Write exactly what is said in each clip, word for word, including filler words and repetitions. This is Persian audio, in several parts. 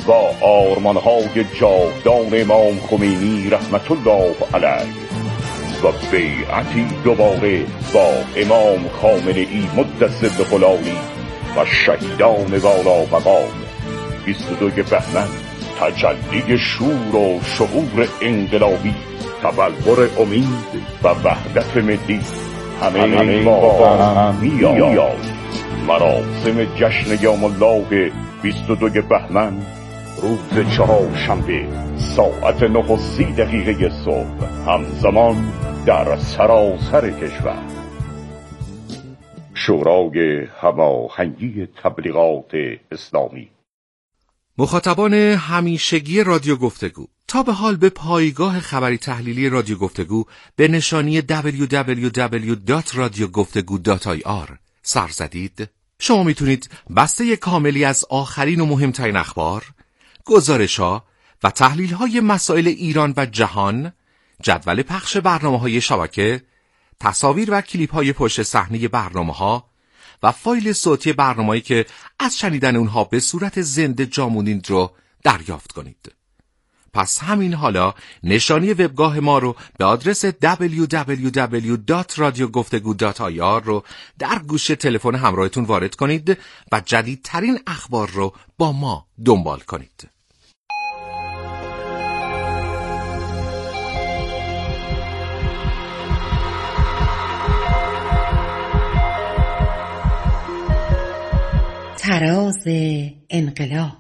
با آرمانهای جاودان امام خمینی رحمت الله علیه و بیعتی دوباره با امام خامنه ای مدثر بخلالی و شهیدان والا مقام بیست و دو بهمن تجلی شور و شعور انقلابی، تبلور امید و وحدت ملی همه با هم میاد. مراسم جشن یوم الله بیست و دو بهمن روز چهارشنبه ساعت نه و سی دقیقه صبح همزمان در سراسر کشور. شورای هماهنگی تبلیغات اسلامی. مخاطبان همیشگی رادیو گفتگو، تا به حال به پایگاه خبری تحلیلی رادیو گفتگو به نشانی دبلیو دبلیو دبلیو دات رادیو گفتگو دات آی آر سر زدید؟ شما میتونید بسته کاملی از آخرین و مهمترین اخبار، گزارش‌ها و تحلیل‌های مسائل ایران و جهان، جدول پخش برنامه‌های شبکه، تصاویر و کلیپ‌های پشت صحنه برنامه‌ها و فایل صوتی برنامه‌ای که از شنیدن اونها به صورت زنده جا موندید رو دریافت کنید. پس همین حالا نشانی وبگاه ما رو به آدرس دبلیو دبلیو دبلیو دات رادیو گفتگو دات آی آر رو در گوشه تلفن همراهتون وارد کنید و جدیدترین اخبار رو با ما دنبال کنید. تراز انقلاب.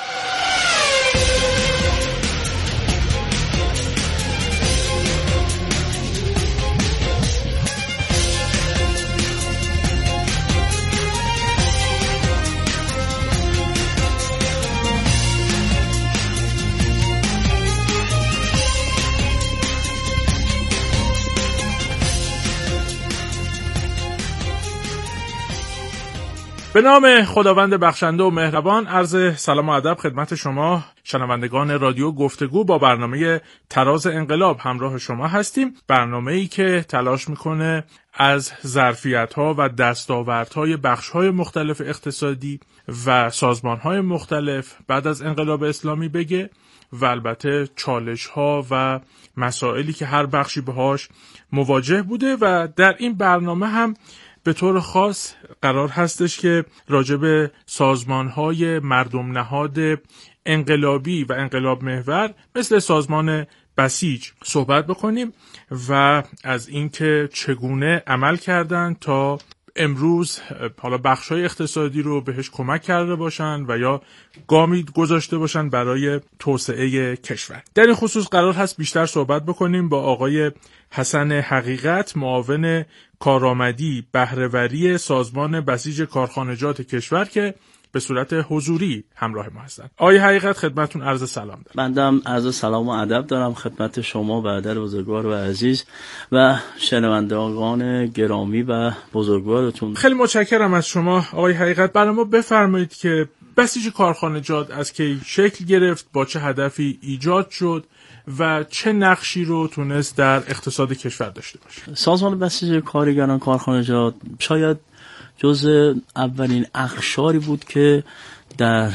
به نام خداوند بخشنده و مهربان، عرض سلام و ادب خدمت شما شنوندگان رادیو گفتگو. با برنامه تراز انقلاب همراه شما هستیم، برنامه‌ای که تلاش میکنه از ظرفیت‌ها و دستاوردهای بخش‌های مختلف اقتصادی و سازمان‌های مختلف بعد از انقلاب اسلامی بگه و البته چالش‌ها و مسائلی که هر بخشی باهاش مواجه بوده. و در این برنامه هم به طور خاص قرار هستش که راجع به سازمان‌های مردم نهاد انقلابی و انقلاب محور مثل سازمان بسیج صحبت بکنیم و از اینکه چگونه عمل کردن تا امروز حالا بخش‌های اقتصادی رو بهش کمک کرده باشن و یا گامی گذاشته باشن برای توسعه کشور. در این خصوص قرار هست بیشتر صحبت بکنیم با آقای حسن حقیقت، معاون کارآمدی بهره‌وری سازمان بسیج کارخانجات کشور که به صورت حضوری همراه ما هستند. آقای حقیقت خدمتتون عرض سلام دارم. بنده عرض سلام و ادب دارم خدمت شما برادر بزرگوار و عزیز و شنوندگان گرامی و بزرگوارتون. خیلی متشکرم از شما آقای حقیقت. برای ما بفرمایید که بسیج کارخانجات از کی شکل گرفت، با چه هدفی ایجاد شد و چه نقشی رو تونست در اقتصاد کشور داشته باشه؟ سازمان بسیج کارگران کارخانجات شاید جز اولین اقشاری بود که در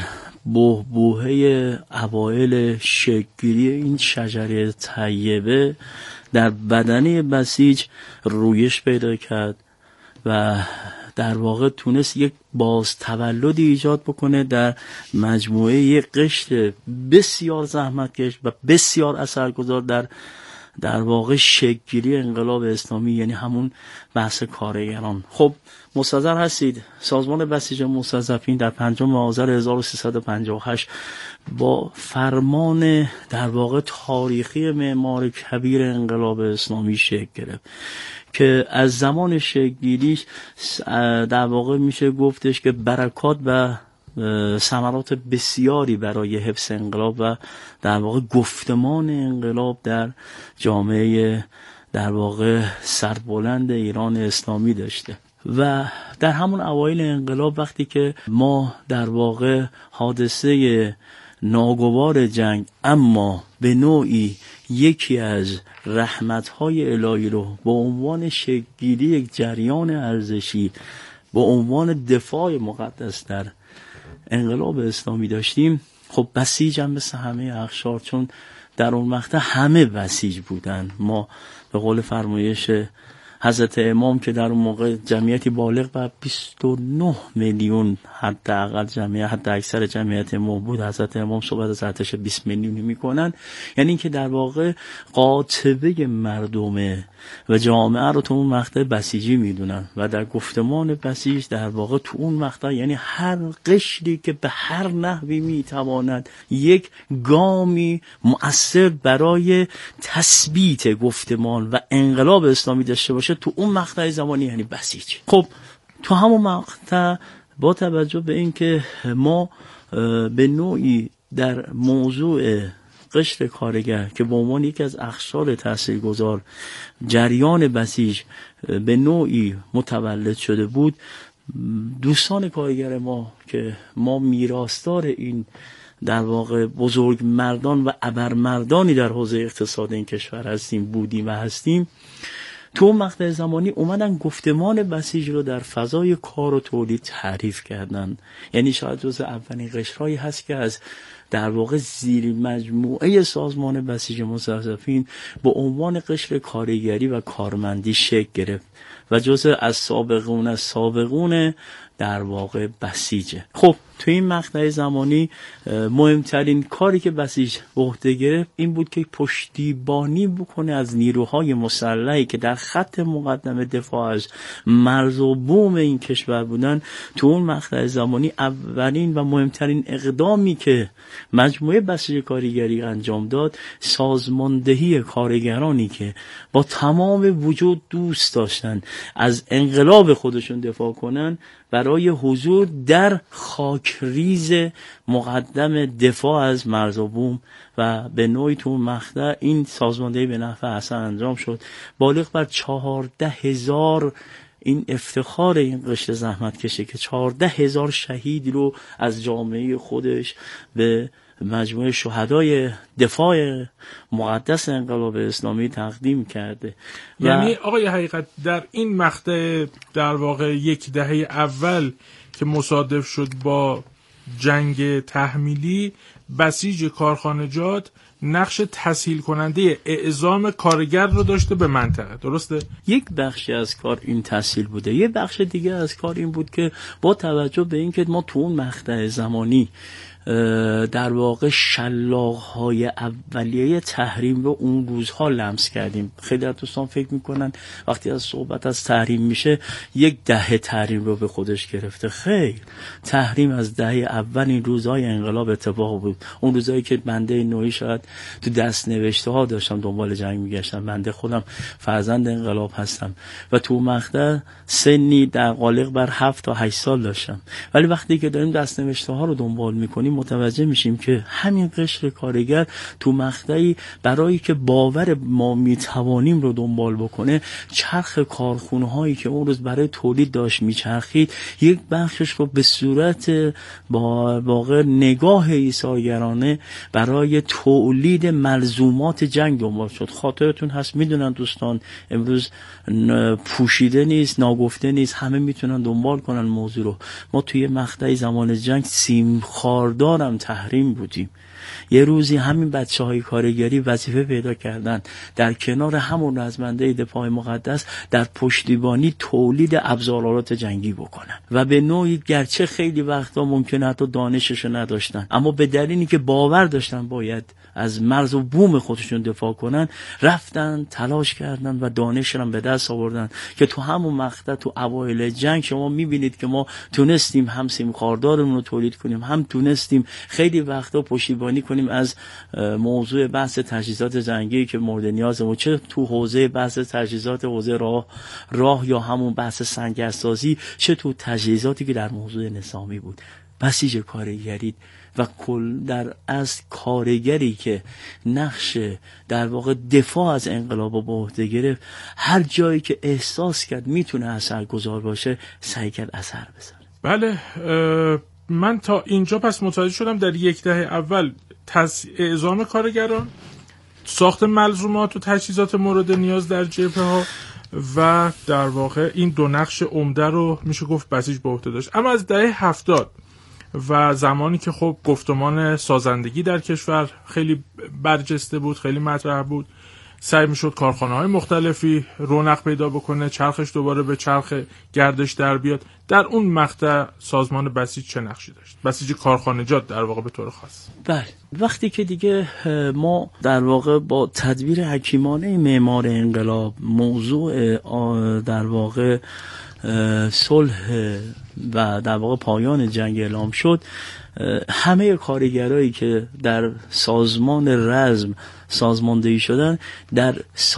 بحبوحه اوایل شکل‌گیری این شجره طیبه در بدنه بسیج رویش پیدا کرد و در واقع تونست یک باز تولدی ایجاد بکنه در مجموعه یک قشر بسیار زحمتکش و بسیار اثرگذار در در واقع شکل‌گیری انقلاب اسلامی، یعنی همون بحث کارگران. خب مستحضر هستید سازمان بسیج مستضعفین در پنجم آذر هزار و سیصد و پنجاه و هشت با فرمان در واقع تاریخی معمار کبیر انقلاب اسلامی شکل گرفت که از زمان شکل‌گیریش در واقع میشه گفتش که برکات و ثمرات بسیاری برای حفظ انقلاب و در واقع گفتمان انقلاب در جامعه در واقع سربلند ایران اسلامی داشته. و در همون اوایل انقلاب وقتی که ما در واقع حادثه ناگوار جنگ اما به نوعی یکی از رحمت‌های الهی رو به عنوان شکل‌گیری یک جریان ارزشی به عنوان دفاع مقدس در انقلاب اسلامی داشتیم، خب بسیج هم مثل همه اقشار، چون در اون مقطع همه بسیج بودن. ما به قول فرمایش حضرت امام که در اون موقع جمعیتی بالغ بر بیست و نه میلیون حداقل جمعیت، حد اکثر جمعیت امام بود، حضرت امام صحبت از ارتش بیست میلیونی میکنن، یعنی اینکه در واقع قاطبه مردم و جامعه رو تو اون مقطع بسیجی میدونن و در گفتمان بسیج در واقع تو اون مقطع یعنی هر قشری که به هر نحوی میتواند یک گامی مؤثر برای تثبیت گفتمان و انقلاب اسلامی داشته باشه تو اون مقطع زمانی یعنی بسیج. خب تو همون مقطع با توجه به اینکه ما به نوعی در موضوع قشر کارگر که به عنوان یکی از اقشار تاثیرگذار جریان بسیج به نوعی متولد شده بود، دوستان کارگر ما که ما میراثدار این در واقع بزرگ مردان و ابرمردانی در حوزه اقتصاد این کشور هستیم بودیم و هستیم، تو مقطع زمانی اومدن گفتمان بسیج رو در فضای کار و تولید تعریف کردن. یعنی شاید جز اولین قشرهایی هست که از در واقع زیر مجموعه سازمان بسیج مستضعفین به عنوان قشر کارگری و کارمندی شکل گرفت و جز از سابقون از سابقون در واقع بسیجه. خب تو این مقطع زمانی مهمترین کاری که بسیج به عهده گرفت این بود که پشتیبانی بکنه از نیروهای مسلحی که در خط مقدم دفاع از مرز و بوم این کشور بودن. تو اون مقطع زمانی اولین و مهمترین اقدامی که مجموعه بسیج کارگری انجام داد سازماندهی کارگرانی که با تمام وجود دوست داشتن از انقلاب خودشون دفاع کنن برای حضور در خاکریز مقدم دفاع از مرز و بوم و به نوعی تو مقطع این سازماندهی به نفع حسن انجام شد. بالغ بر چهارده هزار این افتخار این قشر زحمت کشه که چهارده هزار شهید رو از جامعه خودش به مجموعه شهدای دفاع مقدس انقلاب اسلامی تقدیم کرده. یعنی آقای حقیقت در این مقطع در واقع یک دهه اول که مصادف شد با جنگ تحمیلی، بسیج کارخانجات نقش تسهیل کننده اعزام کارگر رو داشته به منطقه، درسته؟ یک بخشی از کار این تسهیل بوده، یک بخش دیگه از کار این بود که با توجه به اینکه ما تو اون مقطع زمانی در واقع شلاق‌های اولیه تحریم رو اون روزها لمس کردیم. خیلی از دوستان فکر میکنن وقتی از صحبت از تحریم میشه یک دهه تحریم رو به خودش گرفته. خیر، تحریم از دهه اول این روزهای انقلاب اتفاق بود. اون روزایی که بنده نوعی شاید تو دست نوشته ها داشتم دنبال جنگ میگشتم، بنده خودم فرزند انقلاب هستم و تو مقطع سنی در قالق بر هفت تا هشت سال داشتم، ولی وقتی که داریم دست نوشته ها رو دنبال میکنیم متوجه میشیم که همین قشر کارگر تو مقطعی برای که باور ما میتوانیم رو دنبال بکنه، چرخ کارخونه هایی که اون روز برای تولید داشت میچرخید یک بخشش رو به صورت با واقع نگاه ایثارگرانه برای تولید ملزومات جنگ دنبال شد. خاطرتون هست، میدونن دوستان، امروز پوشیده نیست، ناگفته نیست، همه میتونن دنبال کنن موضوع رو. ما توی مقطع زمان جنگ سیم خاردارم تحریم بودیم. یه روزی همین بچه های کارگری وظیفه پیدا کردن در کنار همون رزمنده دفاع مقدس در پشتیبانی تولید ابزارالات جنگی بکنن و به نوعی گرچه خیلی وقتا ممکنه حتی دانششو نداشتن، اما به دلیلی که باور داشتن باید از مرز و بوم خودشون دفاع کنن، رفتن تلاش کردن و دانش رو به دست آوردن که تو همون مقطع تو اوایل جنگ شما میبینید که ما تونستیم هم سیم خاردارمون رو تولید کنیم، هم تونستیم خیلی وقتا پشتیبانی کنیم از موضوع بحث تجهیزات جنگی که مورد نیازمون، چه تو حوزه بحث تجهیزات حوزه راه راه یا همون بحث سنگرسازی، چه تو تجهیزاتی که در موضوع نظامی بود. بسیج کارگری و کل در از کارگری که نقش در واقع دفاع از انقلاب با عهده گرفت، هر جایی که احساس کرد میتونه اثرگذار باشه سعی کرد اثر بزنه. بله، من تا اینجا پس متوجه شدم در یک دهه اول اعزام کارگران، ساخت ملزومات و تجهیزات مورد نیاز در جبهه ها و در واقع این دو نقش عمده رو میشه گفت بسیج به عهده داشت. اما از دهه هفتاد و زمانی که خب گفتمان سازندگی در کشور خیلی برجسته بود، خیلی مطرح بود، سعی میشد کارخانه‌های مختلفی رونق پیدا بکنه، چرخش دوباره به چرخ گردش در بیاد. در اون مقطع سازمان بسیج چه نقشی داشت؟ بسیج کارخانجات در واقع به طور خاص. بله، وقتی که دیگه ما در واقع با تدبیر حکیمانه معمار انقلاب موضوع در واقع صلح و در واقع پایان جنگ اعلام شد، همه کارگرایی که در سازمان رزم سازماندهی شدن در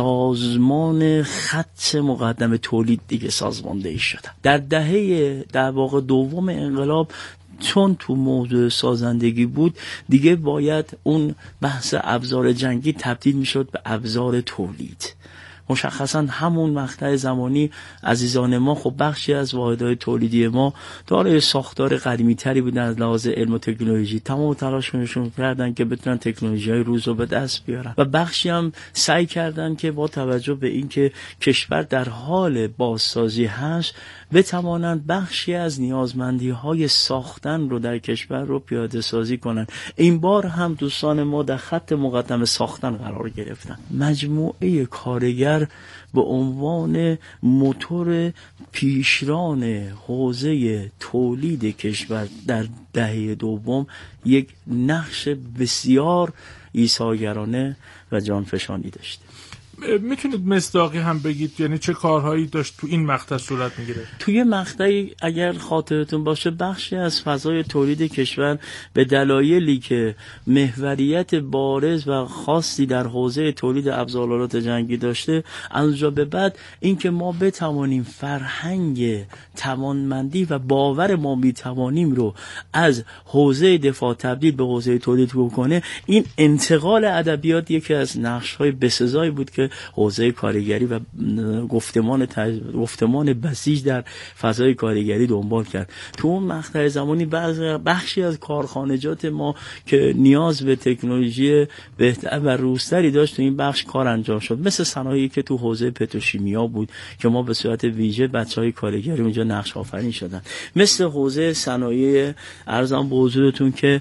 سازمان خط مقدم تولید دیگه سازماندهی شدن. در دهه در واقع دوم انقلاب چون تو موضوع سازندگی بود دیگه باید اون بحث ابزار جنگی تبدیل میشد به ابزار تولید. مشخصا همون مقطع زمانی عزیزان ما خب بخشی از واحدهای تولیدی ما دارای ساختار قدیمی تری بودن از لحاظ علم و تکنولوژی، تمام تلاششون کردن که بتونن تکنولوژی های روز رو به دست بیارن و بخشی هم سعی کردن که با توجه به اینکه کشور در حال بازسازی هست بتوانند بخشی از نیازمندی های ساختن رو در کشور رو پیاده سازی کنن. این بار هم دوستان ما در خط مقدم ساختن قرار گرفتن. مجموعه کارگر به عنوان موتور پیشران حوزه تولید کشور در دهه دوم یک نقش بسیار ایثارگرانه و جانفشانی داشته. میتونید مصداقی هم بگید یعنی چه کارهایی داشت تو این مقطع صورت میگیره؟ توی مقطعی اگر خاطرتون باشه بخشی از فضای تولید کشور به دلایلی که محوریت بارز و خاصی در حوزه تولید ابزارالات جنگی داشته، از اونجا به بعد اینکه ما بتوانیم فرهنگ توانمندی و باور ما میتوانیم رو از حوزه دفاع تبدیل به حوزه تولید کنه، این انتقال ادبیات یکی از نقش‌های بسزایی بود که حوزه کارگری و گفتمان تج... گفتمان بسیج در فضای کارگری دنبال کرد. تو اون مقطع زمانی بخشی از کارخانجات ما که نیاز به تکنولوژی بهتر و روزتری داشت تو این بخش کار انجام شد، مثل صنایعی که تو حوزه پتروشیمیا بود که ما به صورت ویژه بچهای کارگری اونجا نقش آفرین شدن، مثل حوزه صنایع ارزان به حضورتون که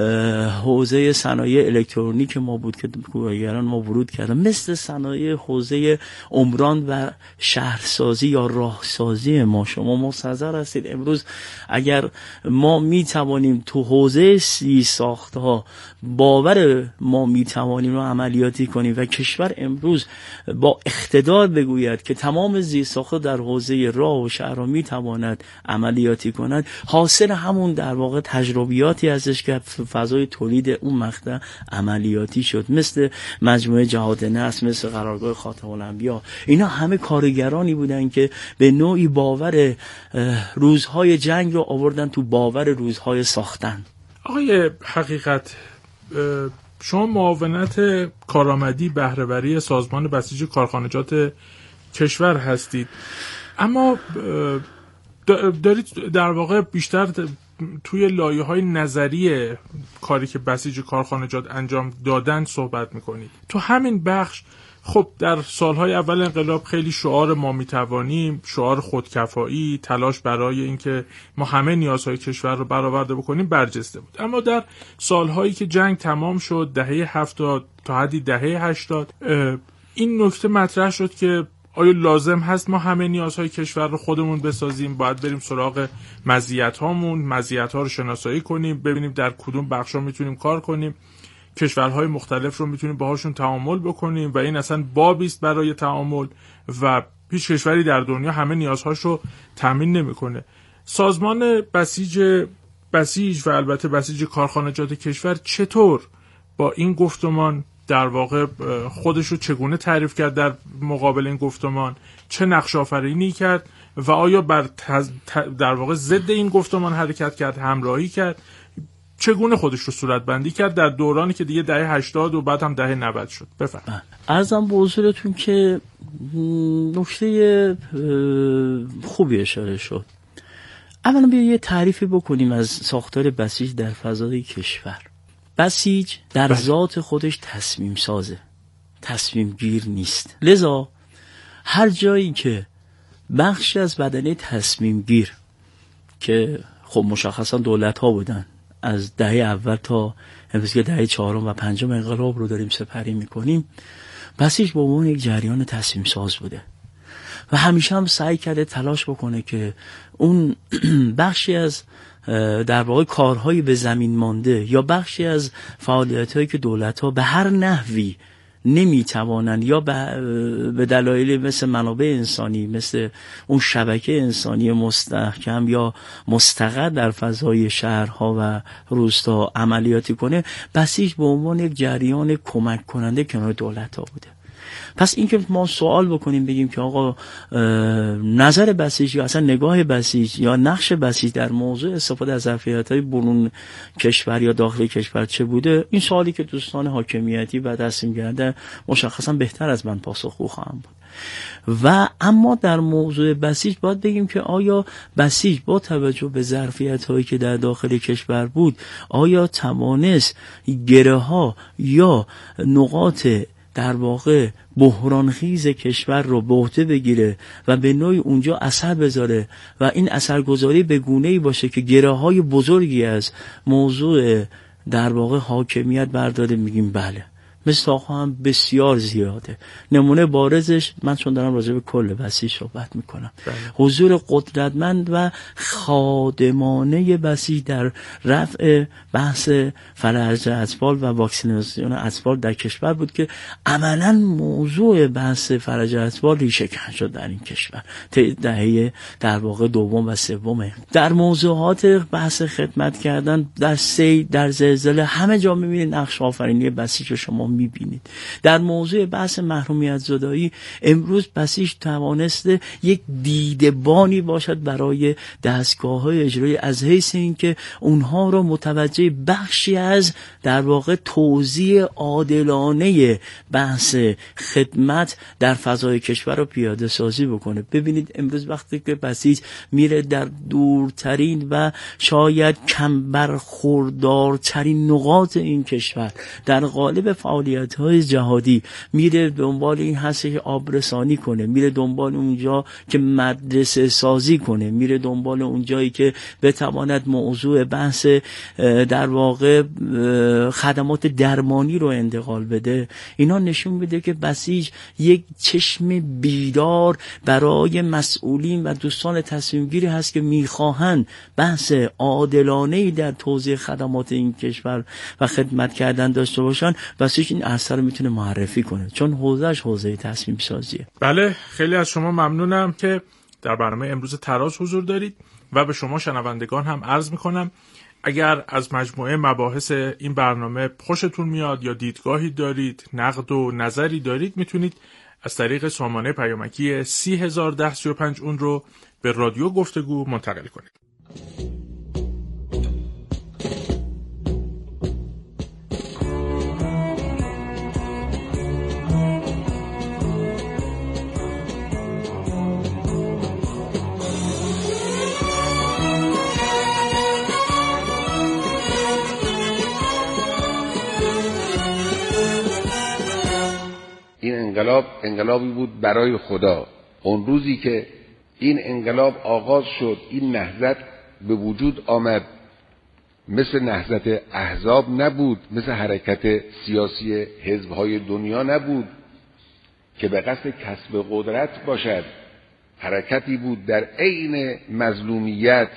حوزه صنایع الکترونیک ما بود که کارگران ما ورود کردن، مثل صنایع حوزه عمران و شهرسازی یا راهسازی ما. شما مستحضر هستید امروز اگر ما می توانیم تو حوزه سی ساختها باور ما می توانیم رو عملیاتی کنیم و کشور امروز با اقتدار بگوید که تمام زیرساختها در حوزه راه و شهر می تواند عملیاتی کند، حاصل همون در واقع تجربیاتی ازش که فضای تولید اون مقطع عملیاتی شد، مثل مجموعه جهاد نصر، مثل قرارگاه خاتم الانبیا. اینا همه کارگرانی بودن که به نوعی باور روزهای جنگ رو آوردن تو باور روزهای ساختن. آقای حقیقت، شما معاونت کارآمدی بهره‌وری سازمان بسیج کارخانجات کشور هستید، اما دارید در واقع بیشتر توی لایه‌های نظری کاری که بسیج کارخانجات انجام دادن صحبت میکنید. تو همین بخش خب در سالهای اول انقلاب خیلی شعار ما میتوانیم، شعار خودکفایی، تلاش برای اینکه ما همه نیازهای کشور رو برآورده بکنیم برجسته بود. اما در سالهایی که جنگ تمام شد، دهه هفتاد تا حدی دهه هشتاد، این نکته مطرح شد که آیا لازم هست ما همه نیازهای کشور رو خودمون بسازیم؟ باید بریم سراغ مزیت‌هامون، مزیت‌ها رو شناسایی کنیم، ببینیم در کدوم بخشا میتونیم کار کنیم، کشورهای مختلف رو میتونیم باهاشون تعامل بکنیم و این اصلا بابی است برای تعامل و هیچ کشوری در دنیا همه نیازهاش رو تامین نمیکنه. سازمان بسیج بسیج و البته بسیج کارخانجات کشور چطور با این گفتمان در واقع خودش رو چگونه تعریف کرد در مقابل این گفتمان، چه نقش آفرینی کرد و آیا بر تز... در واقع ضد این گفتمان حرکت کرد، همراهی کرد، چگونه خودش رو صورتبندی کرد در دورانی که دیگه دهه هشتاد و بعد هم دهه نود شد؟ بفرمایید. عرضم به حضورتون که نکته خوبی اشاره شد. اولا بیا یه تعریفی بکنیم از ساختار بسیج در فضای کشور. بسیج در بله. ذات خودش تصمیم سازه، تصمیم گیر نیست. لذا هر جایی که بخشی از بدنه تصمیم گیر که خب مشخصا دولت ها بودن. از دهه اول تا امروز که دهه چهارم و پنجم انقلاب رو داریم سپری میکنیم، بسیج به عنوان یک جریان تصمیم ساز بوده و همیشه هم سعی کرده تلاش بکنه که اون بخشی از در واقع کارهایی به زمین مانده یا بخشی از فعالیت‌هایی که دولت‌ها به هر نحوی نمیتوانند یا به دلایل مثل منابع انسانی، مثل اون شبکه انسانی مستحکم یا مستقر در فضای شهرها و روستا عملیاتی کنه، بسیج به عنوان یک جریان کمک کننده کنار دولت‌ها بوده. پس این که ما سوال بکنیم بگیم که آقا نظر بسیج یا اصلا نگاه بسیج یا نقش بسیج در موضوع استفاده از ظرفیت‌های برون کشور یا داخل کشور چه بوده، این سوالی که دوستان حاکمیتی و تصمیم گیرنده مشخصا بهتر از من پاسخگو خواهم بود. و اما در موضوع بسیج باید بگیم که آیا بسیج با توجه به ظرفیت‌هایی که در داخل کشور بود آیا توانست گره ها یا نقاط در واقع بحرانخیز کشور رو به عهده بگیره و به نوعی اونجا اثر بذاره و این اثرگذاری به گونه‌ای باشه که گره‌های بزرگی از موضوع در واقع حاکمیت برداره؟ میگیم بله. مصداق‌ها هم بسیار زیاده. نمونه بارزش، من چون دارم راجع به کل بسیج صحبت میکنم، بله. حضور قدرتمند و خادمانه بسیج در رفع بحث فلج اطفال و واکسیناسیون اطفال در کشور بود که عملاً موضوع بحث فلج اطفال ریشه کن شد در این کشور دهه در واقع دوم و سوم. در موضوعات بحث خدمت کردن در سیل، در زلزله، همه جا می‌بینید نقش آفرینی بسیج رو شما میبینید. در موضوع بحث محرومیت زدایی امروز بسیج توانسته یک دیدبانی باشد برای دستگاه‌های اجرایی از حیث این که اونها رو متوجه بخشی از در واقع توزیع عادلانه بحث خدمت در فضای کشور رو پیاده سازی بکنه. ببینید امروز وقتی که بسیج میره در دورترین و شاید کم برخوردارترین نقاط این کشور در قالب فعالیت‌های جهادی میره دنبال این هست که آبرسانی کنه، میره دنبال اونجا که مدرسه سازی کنه، میره دنبال اونجایی که بتواند موضوع بحث در واقع خدمات درمانی رو انتقال بده. اینا نشون میده که بسیج یک چشم بیدار برای مسئولین و دوستان تصمیم گیری هست که میخواهند بحث عادلانه‌ای در توزیع خدمات این کشور و خدمت کردن داشته باشن. بسیج این اثر رو میتونه معرفی کنه چون حوزهش حوزه تصمیم سازیه. بله، خیلی از شما ممنونم که در برنامه امروز تراز حضور دارید و به شما شنوندگان هم عرض میکنم اگر از مجموعه مباحث این برنامه خوشتون میاد یا دیدگاهی دارید، نقد و نظری دارید، میتونید از طریق سامانه پیامکی سی هزار و ده سی و پنج اون رو به رادیو گفتگو منتقل کنید. این انقلاب انقلابی بود برای خدا. اون روزی که این انقلاب آغاز شد، این نهضت به وجود آمد، مثل نهضت احزاب نبود، مثل حرکت سیاسی حزب‌های دنیا نبود که به قصد کسب قدرت باشد. حرکتی بود در عین مظلومیت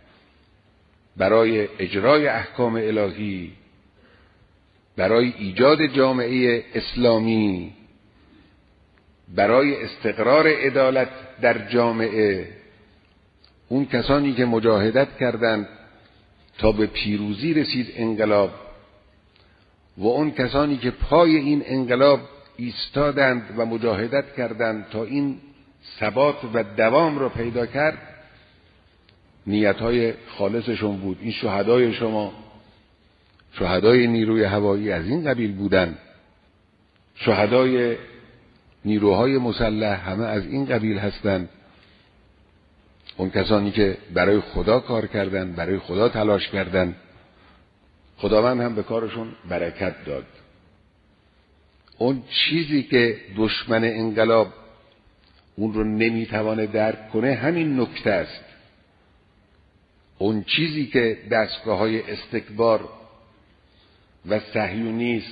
برای اجرای احکام الهی، برای ایجاد جامعه اسلامی، برای استقرار عدالت در جامعه. اون کسانی که مجاهدت کردند تا به پیروزی رسید انقلاب و اون کسانی که پای این انقلاب ایستادند و مجاهدت کردند تا این ثبات و دوام را پیدا کرد، نیت‌های خالصشون بود. این شهدای شما، شهدای نیروی هوایی از این قبیل بودند، شهدای نیروهای مسلح همه از این قبیل هستند. اون کسانی که برای خدا کار کردند، برای خدا تلاش کردند، خداوند هم به کارشون برکت داد. اون چیزی که دشمن انقلاب اون رو نمیتوانه درک کنه همین نکته است. اون چیزی که دستگاه‌های استکبار و صهیونیسم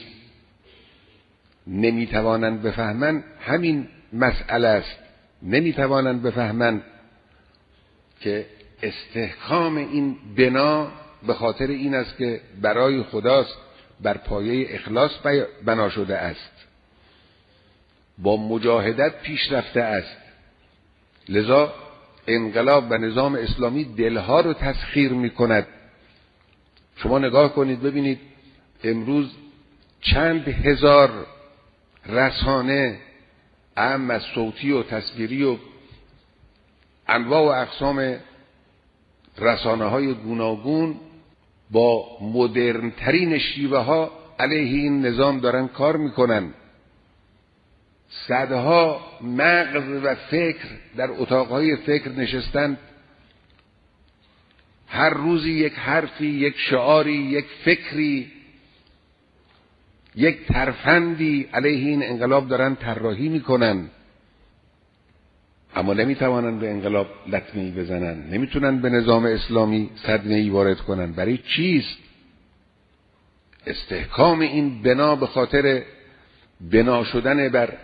نمیتوانند بفهمند همین مسئله است. نمیتوانند بفهمند که استحکام این بنا به خاطر این است که برای خداست، بر پایه اخلاص بنا شده است، با مجاهدت پیش رفته است. لذا انقلاب و نظام اسلامی دلها رو تسخیر می کند. شما نگاه کنید ببینید امروز چند هزار رسانه اهم از صوتی و تصویری و انواع و اقسام رسانه های گوناگون با مدرن ترین شیوه ها علیه این نظام دارن کار میکنن. صدها مغز و فکر در اتاقهای فکر نشستن، هر روزی یک حرفی، یک شعاری، یک فکری، یک ترفندی علیه این انقلاب دارن طراحی میکنن، اما نمیتوانن به انقلاب لطمه‌ای بزنن، نمیتونن به نظام اسلامی صدمه‌ای وارد کنن. برای چیست؟ استحکام این بنا به خاطر بنا شدن بر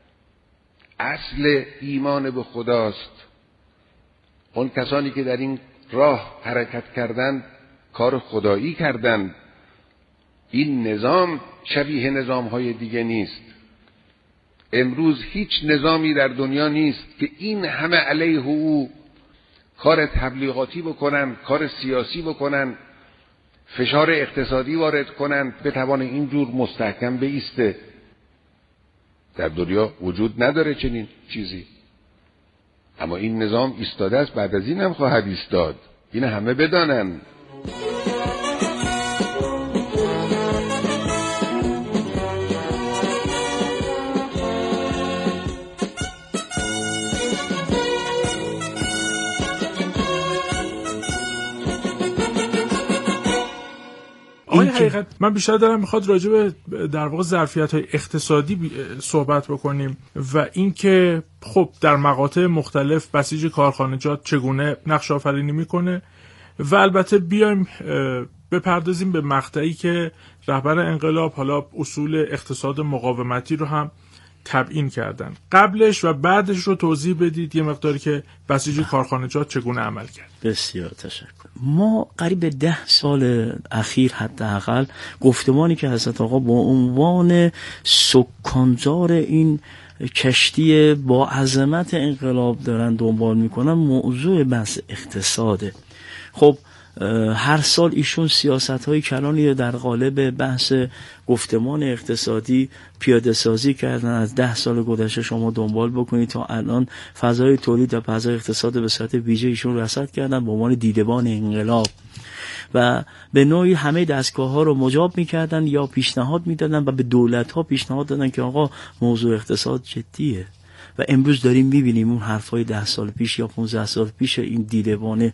اصل ایمان به خداست. اون کسانی که در این راه حرکت کردند کار خدایی کردند. این نظام شبیه نظام‌های دیگه نیست. امروز هیچ نظامی در دنیا نیست که این همه علیه او کار تبلیغاتی بکنن، کار سیاسی بکنن، فشار اقتصادی وارد کنن، بتوانه اینجور مستحکم بایسته. در دنیا وجود نداره چنین چیزی. اما این نظام ایستاده است، بعد از این هم خواهد ایستاد. این همه بدانن. آقای حقیقت من بیشتر دارم میخواد راجع به در واقع ظرفیت‌های اقتصادی صحبت بکنیم و اینکه خب در مقاطع مختلف بسیج کارخانجات چگونه نقش آفرینی میکنه و البته بیایم بپردازیم به مقطعی که رهبر انقلاب حالا اصول اقتصاد مقاومتی رو هم تبیین کردن. قبلش و بعدش رو توضیح بدید یه مقداری که بسیج کارخانجات چگونه عمل کرد. بسیار تشکر. ما قریب ده سال اخیر حداقل گفتمانی که حضرت آقا با عنوان سکانزار این کشتی با عظمت انقلاب دارن دنبال میکنن موضوع بحث اقتصاده. خب هر سال ایشون سیاست‌های کلانی در قالب بحث گفتمان اقتصادی پیاده سازی کردن. از ده سال گذشته شما دنبال بکنید تا الان فضای تولید و فضای اقتصاد به صورت ویژه ایشون رصد کردن به عنوان دیدبان انقلاب و به نوعی همه دستگاه‌ها رو مجاب می‌کردن یا پیشنهاد می‌دادن و به دولت‌ها پیشنهاد دادن که آقا موضوع اقتصاد جدیه. و امروز داریم میبینیم اون حرفای ده سال پیش یا پونزده سال پیش این دیدبان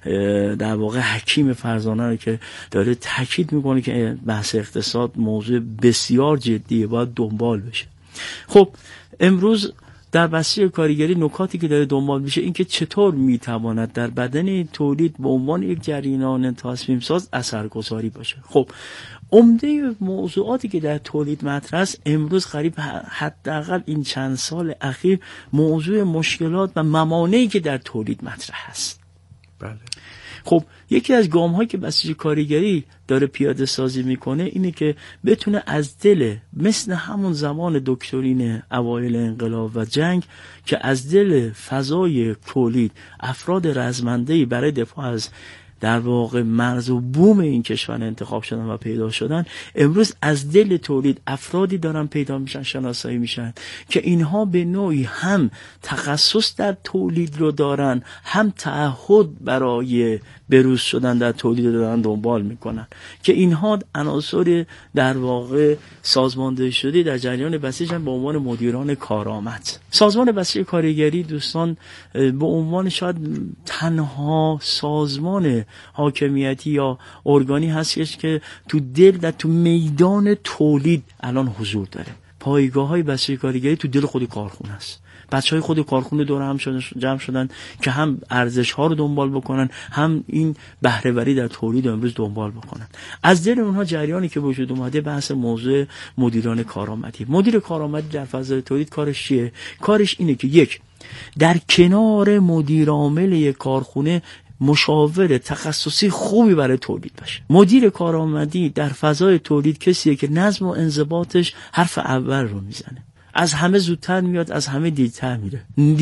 در واقع حکیم فرزانه رو که داره تاکید میکنه که بحث اقتصاد موضوع بسیار جدیه، باید دنبال بشه. خب امروز در بسیج کارگری نکاتی که داره دنبال میشه این که چطور میتواند در بدن تولید به عنوان یک جریان تصمیم ساز اثرگذاری باشه. خب عمده موضوعاتی که در تولید مطرح است امروز قریب حداقل این چند سال اخیر موضوع مشکلات و موانعی که در تولید مطرح است. بله. خب یکی از گام‌هایی که بسیج کارگری داره پیاده سازی میکنه اینه که بتونه از دل مثل همون زمان دکترین اوایل انقلاب و جنگ که از دل فضای تولید افراد رزمنده‌ای برای دفاع از در واقع مرز و بوم این کشور انتخاب شدن و پیدا شدن، امروز از دل تولید افرادی دارن پیدا میشن، شناسایی میشن که اینها به نوعی هم تخصص در تولید رو دارن، هم تعهد برای بروز شدن در تولید رو دارن دنبال میکنن که اینها عناصر در واقع سازماندهی شده در جریان بسیج هم به عنوان مدیران کارآمد. سازمان بسیج کارگری دوستان به عنوان شاید تنها سازمان حاکمیتی یا ارگانی هستش که تو دل و تو میدان تولید الان حضور داره. پایگاه‌های بسیج کارگری تو دل خود کارخونه است. بچهای خود کارخونه دور هم شدن جمع شدن که هم ارزش ها رو دنبال بکنن، هم این بهره وری در تولید امروز دنبال بکنن. از دل اونها جریانی که وجود اومده بحث موضوع مدیران کارآمدی. مدیر کارآمدی در فضای تولید کارش چیه؟ کارش اینه که یک، در کنار مدیر عامل یک کارخونه مشاور تخصصی خوبی برای تولید باشه. مدیر کارآمدی در فضای تولید کسیه که نظم و انضباطش حرف اول رو میزنه. از همه زودتر میاد، از همه دیرتر میره.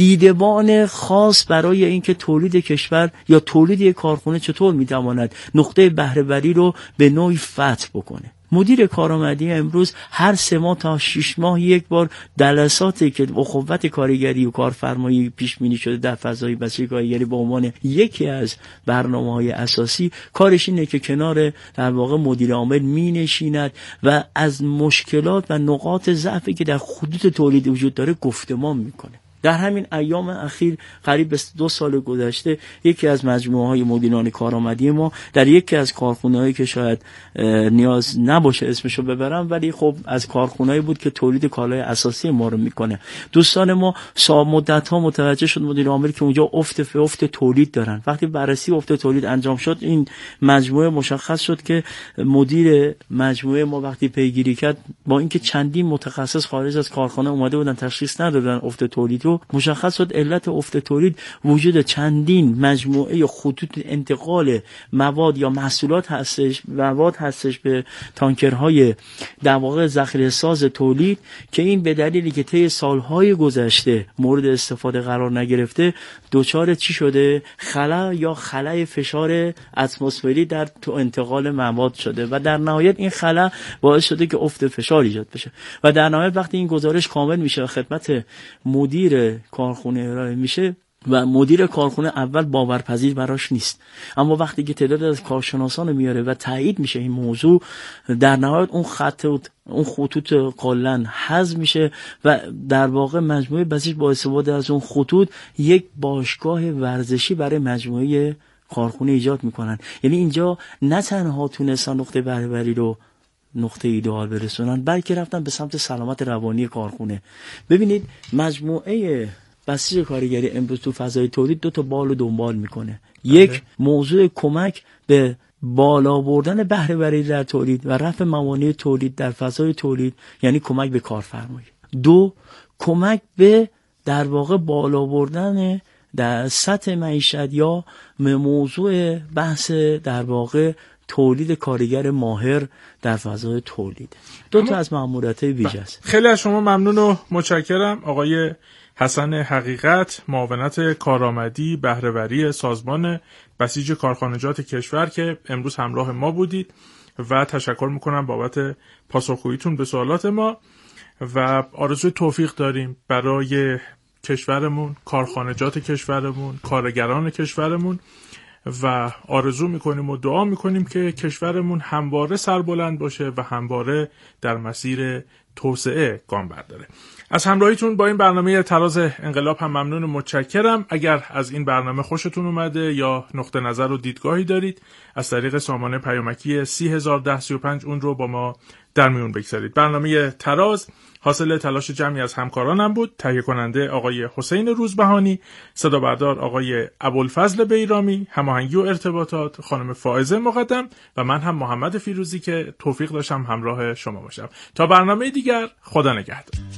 دیدبان خاص برای اینکه تولید کشور یا تولید یک کارخونه چطور میتواند نقطه بهره وری رو به نوعی فتح بکنه. مدیر کارآمدی امروز هر سه ماه تا شش ماه یک بار جلساتی که اخوت کارگری و کارفرمایی پیش بینی شده در فضای بسیج کارگری به عنوان یکی از برنامه‌های اساسی، کارش اینه که کنار در واقع مدیر عامل می‌نشیند و از مشکلات و نقاط ضعفی که در خطوط تولید وجود داره گفتمان میکنه. در همین ایام اخیر قریب به دو سال گذشته یکی از مجموعه‌های مدیران کارآمدی ما در یکی از کارخونه‌هایی که شاید نیاز نباشه اسمشو ببرم ولی خب از کارخونه‌ای بود که تولید کالای اساسی ما رو میکنه، دوستان ما سال مدت‌ها متوجه شد مدیر عامل که اونجا افت افت تولید دارن. وقتی بررسی افت تولید انجام شد این مجموعه مشخص شد که مدیر مجموعه ما وقتی پیگیری کرد با اینکه چندین متخصص خارج از کارخانه اومده بودن تشخیص ندادن افت تولید رو، مشخص شد علت افت تولید وجود چندین مجموعه خطوط انتقال مواد یا محصولات هستش، مواد هستش به تانکرهای در واقع ذخیره ساز تولید که این به دلیلی که طی سالهای گذشته مورد استفاده قرار نگرفته دوچار چی شده؟ خلا یا خلای فشار اتمسفری در تو انتقال مواد شده و در نهایت این خلا باعث شده که افت فشار ایجاد بشه و در نهایت وقتی این گزارش کامل میشه خدمت مدیر کارخونه ارائه میشه و مدیر کارخونه اول باورپذیر براش نیست، اما وقتی که تعداد از کارشناسان رو میاره و تایید میشه این موضوع، در نهایت اون خط اون خطوط کلا حذف میشه و در واقع مجموعه بسیج با استفاده از اون خطوط یک باشگاه ورزشی برای مجموعه کارخونه ایجاد میکنن. یعنی اینجا نه تنها تونستن نقطه بهره وری رو نقطه ایدئال برسونن بلکه رفتن به سمت سلامت روانی کارخونه. ببینید مجموعه بسیج کارگری امروز تو فضای تولید دو تا بال رو دنبال میکنه. یک، موضوع کمک به بالا بردن بهره وری در تولید و رفع موانع تولید در فضای تولید، یعنی کمک به کارفرمایی. دو، کمک به در واقع بالا بردن در سطح معیشت یا موضوع بحث در واقع تولید کارگر ماهر در فضای تولید. دو تا از مأموریت‌های ویژه است. خیلی از شما ممنون و متشکرم آقای حسن حقیقت، معاونت کارآمدی بهره‌وری سازمان بسیج کارخانجات کشور که امروز همراه ما بودید و تشکر میکنم بابت پاسخگوییتون به سوالات ما و آرزوی توفیق داریم برای کشورمون، کارخانجات کشورمون، کارگران کشورمون و آرزو میکنیم و دعا میکنیم که کشورمون همواره سربلند باشه و همواره در مسیر توسعه گام برداره. از همراهیتون با این برنامه تراز انقلاب هم ممنون و متشکرم. اگر از این برنامه خوشتون اومده یا نقطه نظر و دیدگاهی دارید از طریق سامانه پیامکی سی هزار و ده سی و پنج اون رو با ما در میون بگذارید. برنامه تراز حاصل تلاش جمعی از همکارانم بود. تهیه کننده آقای حسین روزبهانی، صدا بردار آقای ابوالفضل بیرامی، هماهنگی و ارتباطات خانم فائزه مقدم و من هم محمد فیروزی که توفیق داشتم همراه شما باشم. تا برنامه دیگر، خدا نگهدار.